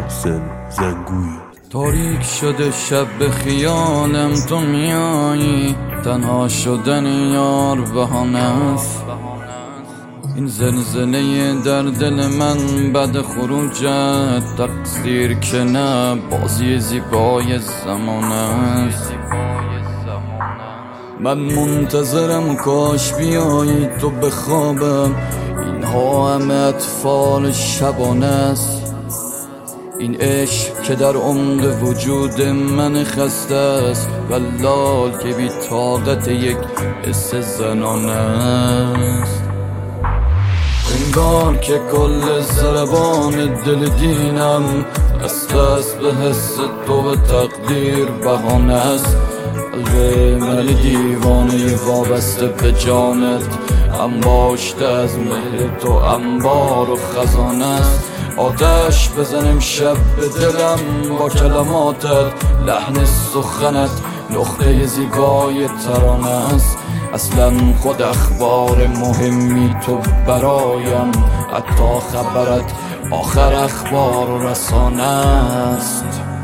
محسن زنگویی. تاریک شده شب به خیالم تو میایی، تنها شدن یار بهانه است. این زلزله در دل من بعد خروجت، تقصیر که نه بازی زیبای زمانه است. من منتظرم کاش بیایی تو به خوابم، اینها همه اطفال شبانه است. این عشق که در عمق وجود من خسته است، ولال که بی طاقت یک حس زنانه است. انگار که کل ضربان دل دینم است به حس تو و تقدیر بهانه است. قلب من دیوانه وابسته به جانت، انباشته از مهر تو انبار و خزانه است. آتش بزنم شب به دلم با کلماتت، لحن سخنت نقطه زیبای ترانه است. اصلا خود اخبار مهمی تو برایم، حتی خبرت آخر اخبار و رسانه است.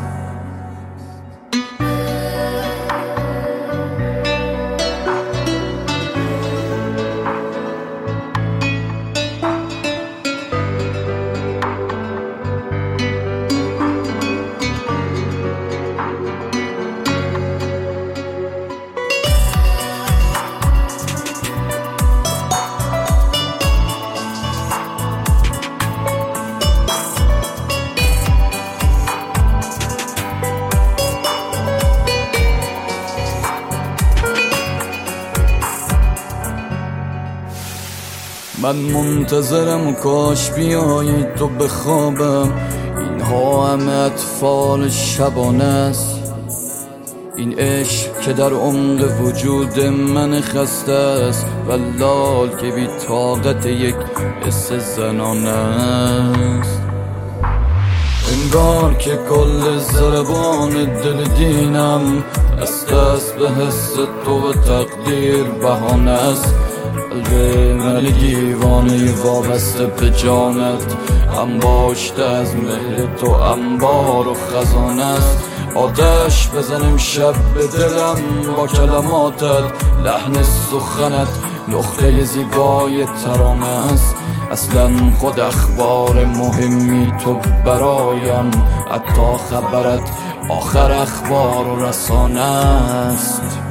من منتظرم کاش بیایی تو به خوابم، اینها همه اطفال شبانه است. این عشق که در عمق وجود من خسته است، ولال که بی طاقت یک حس زنانه است. انگار که کل ضربان دل دینم است به حس تو و تقدیر بهانه است. قلب من دیوانه وابسته به جانت، انباشته از مهر تو انبار و خزانه است. آتش بزنم شب به دلم با کلماتت، لحن سخنت نقطه زیبای ترانه است. اصلا خود اخبار مهمی تو برایم، حتی خبرت آخر اخبار و رسانه است.